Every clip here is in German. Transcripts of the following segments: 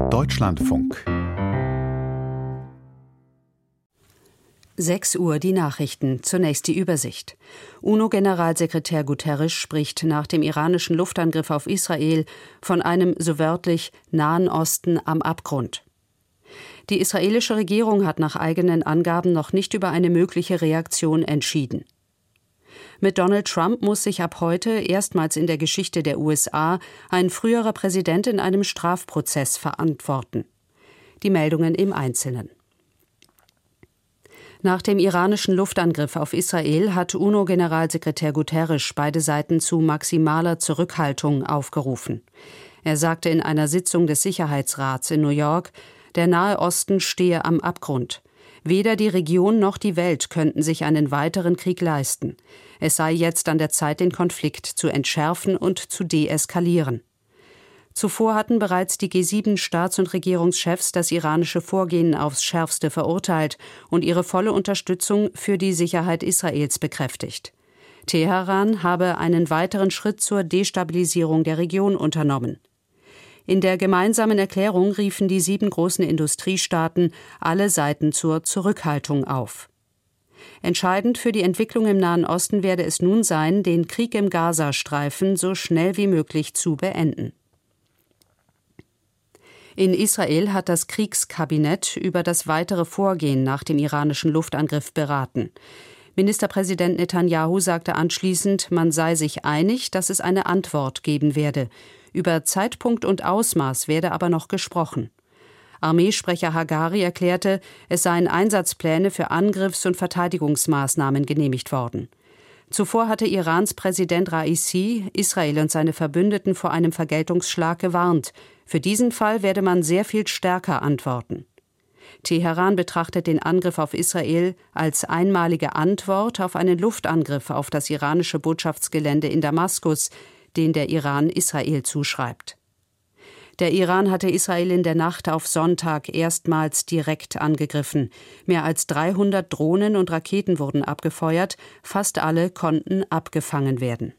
Deutschlandfunk. 6 Uhr die Nachrichten. Zunächst die Übersicht. UNO-Generalsekretär Guterres spricht nach dem iranischen Luftangriff auf Israel von einem, so wörtlich, Nahen Osten am Abgrund. Die israelische Regierung hat nach eigenen Angaben noch nicht über eine mögliche Reaktion entschieden. Mit Donald Trump muss sich ab heute erstmals in der Geschichte der USA ein früherer Präsident in einem Strafprozess verantworten. Die Meldungen im Einzelnen. Nach dem iranischen Luftangriff auf Israel hat UNO-Generalsekretär Guterres beide Seiten zu maximaler Zurückhaltung aufgerufen. Er sagte in einer Sitzung des Sicherheitsrats in New York, der Nahe Osten stehe am Abgrund. Weder die Region noch die Welt könnten sich einen weiteren Krieg leisten. Es sei jetzt an der Zeit, den Konflikt zu entschärfen und zu deeskalieren. Zuvor hatten bereits die G7-Staats- und Regierungschefs das iranische Vorgehen aufs Schärfste verurteilt und ihre volle Unterstützung für die Sicherheit Israels bekräftigt. Teheran habe einen weiteren Schritt zur Destabilisierung der Region unternommen. In der gemeinsamen Erklärung riefen die 7 großen Industriestaaten alle Seiten zur Zurückhaltung auf. Entscheidend für die Entwicklung im Nahen Osten werde es nun sein, den Krieg im Gazastreifen so schnell wie möglich zu beenden. In Israel hat das Kriegskabinett über das weitere Vorgehen nach dem iranischen Luftangriff beraten. Ministerpräsident Netanyahu sagte anschließend, man sei sich einig, dass es eine Antwort geben werde. Über Zeitpunkt und Ausmaß werde aber noch gesprochen. Armeesprecher Hagari erklärte, es seien Einsatzpläne für Angriffs- und Verteidigungsmaßnahmen genehmigt worden. Zuvor hatte Irans Präsident Raisi Israel und seine Verbündeten vor einem Vergeltungsschlag gewarnt. Für diesen Fall werde man sehr viel stärker antworten. Teheran betrachtet den Angriff auf Israel als einmalige Antwort auf einen Luftangriff auf das iranische Botschaftsgelände in Damaskus, den der Iran Israel zuschreibt. Der Iran hatte Israel in der Nacht auf Sonntag erstmals direkt angegriffen. Mehr als 300 Drohnen und Raketen wurden abgefeuert, fast alle konnten abgefangen werden.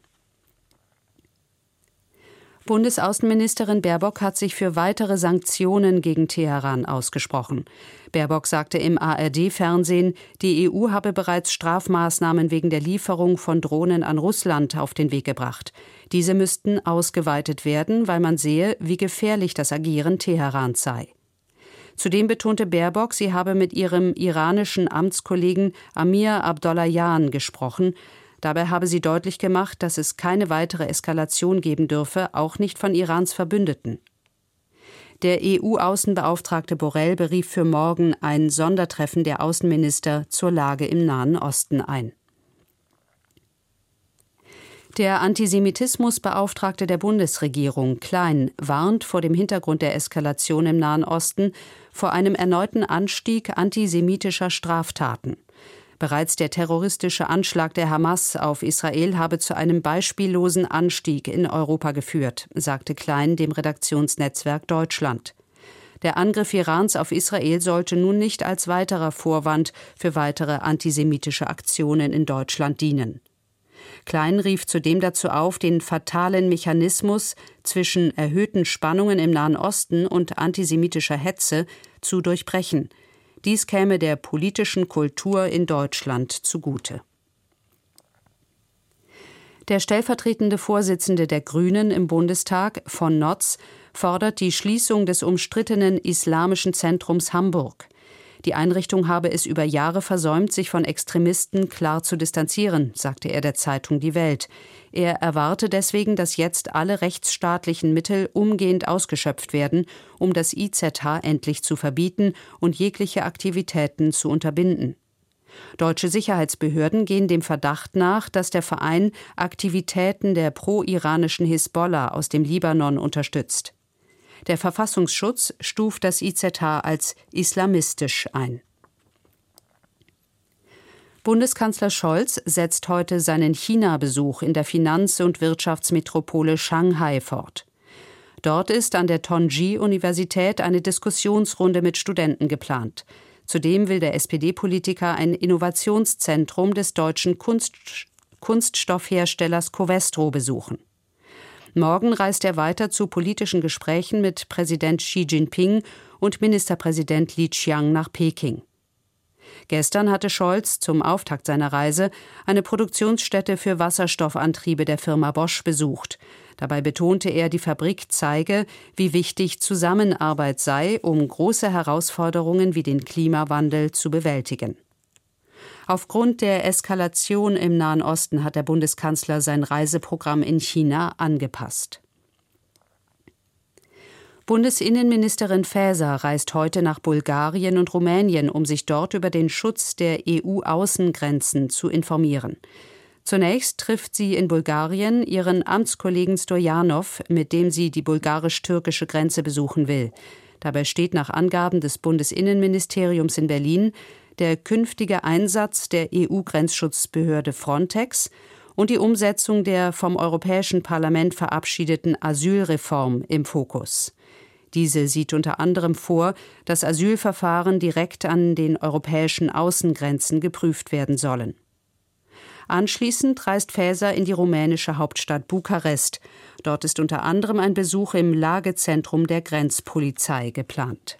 Bundesaußenministerin Baerbock hat sich für weitere Sanktionen gegen Teheran ausgesprochen. Baerbock sagte im ARD-Fernsehen, die EU habe bereits Strafmaßnahmen wegen der Lieferung von Drohnen an Russland auf den Weg gebracht. Diese müssten ausgeweitet werden, weil man sehe, wie gefährlich das Agieren Teherans sei. Zudem betonte Baerbock, sie habe mit ihrem iranischen Amtskollegen Amir Abdollahian gesprochen. Dabei habe sie deutlich gemacht, dass es keine weitere Eskalation geben dürfe, auch nicht von Irans Verbündeten. Der EU-Außenbeauftragte Borrell berief für morgen ein Sondertreffen der Außenminister zur Lage im Nahen Osten ein. Der Antisemitismusbeauftragte der Bundesregierung, Klein, warnt vor dem Hintergrund der Eskalation im Nahen Osten vor einem erneuten Anstieg antisemitischer Straftaten. Bereits der terroristische Anschlag der Hamas auf Israel habe zu einem beispiellosen Anstieg in Europa geführt, sagte Klein dem Redaktionsnetzwerk Deutschland. Der Angriff Irans auf Israel sollte nun nicht als weiterer Vorwand für weitere antisemitische Aktionen in Deutschland dienen. Klein rief zudem dazu auf, den fatalen Mechanismus zwischen erhöhten Spannungen im Nahen Osten und antisemitischer Hetze zu durchbrechen. Dies käme der politischen Kultur in Deutschland zugute. Der stellvertretende Vorsitzende der Grünen im Bundestag, von Notz, fordert die Schließung des umstrittenen Islamischen Zentrums Hamburg. Die Einrichtung habe es über Jahre versäumt, sich von Extremisten klar zu distanzieren, sagte er der Zeitung Die Welt. Er erwarte deswegen, dass jetzt alle rechtsstaatlichen Mittel umgehend ausgeschöpft werden, um das IZH endlich zu verbieten und jegliche Aktivitäten zu unterbinden. Deutsche Sicherheitsbehörden gehen dem Verdacht nach, dass der Verein Aktivitäten der pro-iranischen Hisbollah aus dem Libanon unterstützt. Der Verfassungsschutz stuft das IZH als islamistisch ein. Bundeskanzler Scholz setzt heute seinen China-Besuch in der Finanz- und Wirtschaftsmetropole Shanghai fort. Dort ist an der Tongji-Universität eine Diskussionsrunde mit Studenten geplant. Zudem will der SPD-Politiker ein Innovationszentrum des deutschen Kunststoffherstellers Covestro besuchen. Morgen reist er weiter zu politischen Gesprächen mit Präsident Xi Jinping und Ministerpräsident Li Qiang nach Peking. Gestern hatte Scholz zum Auftakt seiner Reise eine Produktionsstätte für Wasserstoffantriebe der Firma Bosch besucht. Dabei betonte er, die Fabrik zeige, wie wichtig Zusammenarbeit sei, um große Herausforderungen wie den Klimawandel zu bewältigen. Aufgrund der Eskalation im Nahen Osten hat der Bundeskanzler sein Reiseprogramm in China angepasst. Bundesinnenministerin Faeser reist heute nach Bulgarien und Rumänien, um sich dort über den Schutz der EU-Außengrenzen zu informieren. Zunächst trifft sie in Bulgarien ihren Amtskollegen Stojanov, mit dem sie die bulgarisch-türkische Grenze besuchen will. Dabei steht nach Angaben des Bundesinnenministeriums in Berlin der künftige Einsatz der EU-Grenzschutzbehörde Frontex und die Umsetzung der vom Europäischen Parlament verabschiedeten Asylreform im Fokus. Diese sieht unter anderem vor, dass Asylverfahren direkt an den europäischen Außengrenzen geprüft werden sollen. Anschließend reist Faeser in die rumänische Hauptstadt Bukarest. Dort ist unter anderem ein Besuch im Lagezentrum der Grenzpolizei geplant.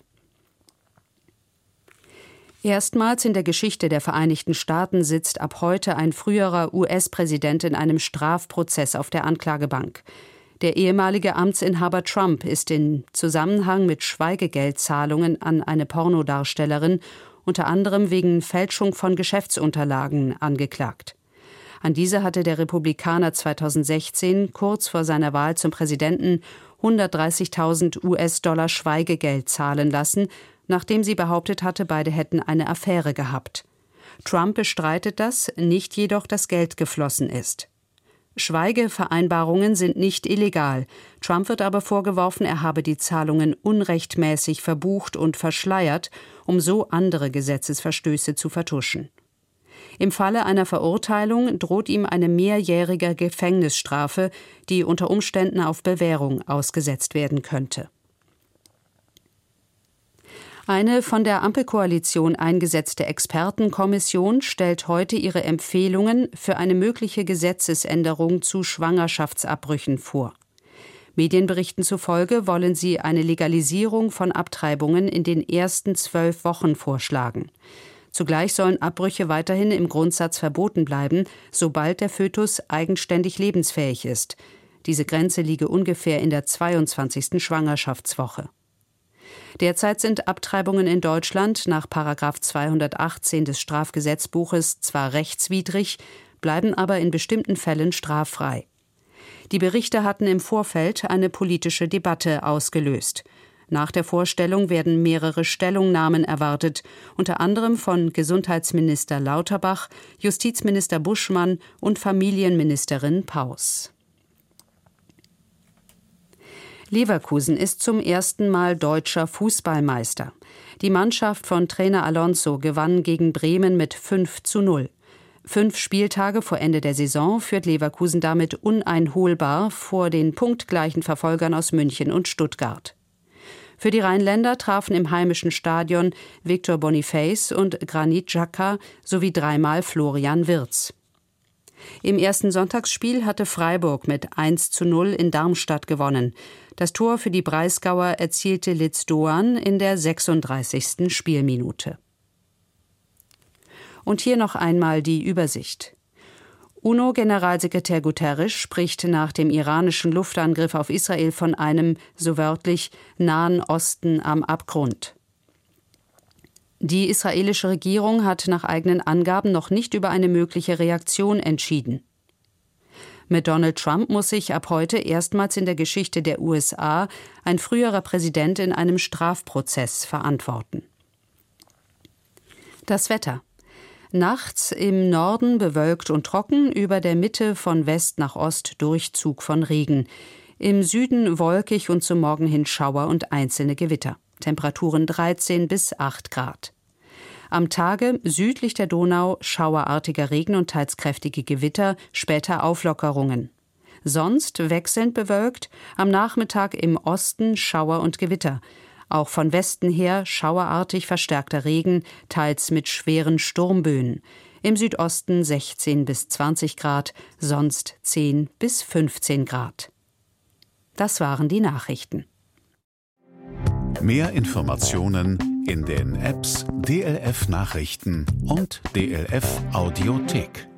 Erstmals in der Geschichte der Vereinigten Staaten sitzt ab heute ein früherer US-Präsident in einem Strafprozess auf der Anklagebank. Der ehemalige Amtsinhaber Trump ist in Zusammenhang mit Schweigegeldzahlungen an eine Pornodarstellerin unter anderem wegen Fälschung von Geschäftsunterlagen angeklagt. An diese hatte der Republikaner 2016, kurz vor seiner Wahl zum Präsidenten, 130.000 US-Dollar Schweigegeld zahlen lassen, nachdem sie behauptet hatte, beide hätten eine Affäre gehabt. Trump bestreitet das, nicht jedoch, dass Geld geflossen ist. Schweigevereinbarungen sind nicht illegal. Trump wird aber vorgeworfen, er habe die Zahlungen unrechtmäßig verbucht und verschleiert, um so andere Gesetzesverstöße zu vertuschen. Im Falle einer Verurteilung droht ihm eine mehrjährige Gefängnisstrafe, die unter Umständen auf Bewährung ausgesetzt werden könnte. Eine von der Ampelkoalition eingesetzte Expertenkommission stellt heute ihre Empfehlungen für eine mögliche Gesetzesänderung zu Schwangerschaftsabbrüchen vor. Medienberichten zufolge wollen sie eine Legalisierung von Abtreibungen in den ersten 12 Wochen vorschlagen. Zugleich sollen Abbrüche weiterhin im Grundsatz verboten bleiben, sobald der Fötus eigenständig lebensfähig ist. Diese Grenze liege ungefähr in der 22. Schwangerschaftswoche. Derzeit sind Abtreibungen in Deutschland nach § 218 des Strafgesetzbuches zwar rechtswidrig, bleiben aber in bestimmten Fällen straffrei. Die Berichte hatten im Vorfeld eine politische Debatte ausgelöst. Nach der Vorstellung werden mehrere Stellungnahmen erwartet, unter anderem von Gesundheitsminister Lauterbach, Justizminister Buschmann und Familienministerin Paus. Leverkusen ist zum ersten Mal deutscher Fußballmeister. Die Mannschaft von Trainer Alonso gewann gegen Bremen mit 5:0. 5 Spieltage vor Ende der Saison führt Leverkusen damit uneinholbar vor den punktgleichen Verfolgern aus München und Stuttgart. Für die Rheinländer trafen im heimischen Stadion Victor Boniface und Granit Xhaka sowie 3-mal Florian Wirtz. Im ersten Sonntagsspiel hatte Freiburg mit 1:0 in Darmstadt gewonnen. Das Tor für die Breisgauer erzielte Litz Doan in der 36. Spielminute. Und hier noch einmal die Übersicht. UNO-Generalsekretär Guterres spricht nach dem iranischen Luftangriff auf Israel von einem, so wörtlich, Nahen Osten am Abgrund. Die israelische Regierung hat nach eigenen Angaben noch nicht über eine mögliche Reaktion entschieden. Mit Donald Trump muss sich ab heute erstmals in der Geschichte der USA ein früherer Präsident in einem Strafprozess verantworten. Das Wetter. Nachts im Norden bewölkt und trocken, über der Mitte von West nach Ost Durchzug von Regen. Im Süden wolkig und zum Morgen hin Schauer und einzelne Gewitter. Temperaturen 13 bis 8 Grad. Am Tage südlich der Donau schauerartiger Regen und teils kräftige Gewitter, später Auflockerungen. Sonst wechselnd bewölkt, am Nachmittag im Osten Schauer und Gewitter. Auch von Westen her schauerartig verstärkter Regen, teils mit schweren Sturmböen. Im Südosten 16 bis 20 Grad, sonst 10 bis 15 Grad. Das waren die Nachrichten. Mehr Informationen in den Apps DLF Nachrichten und DLF Audiothek.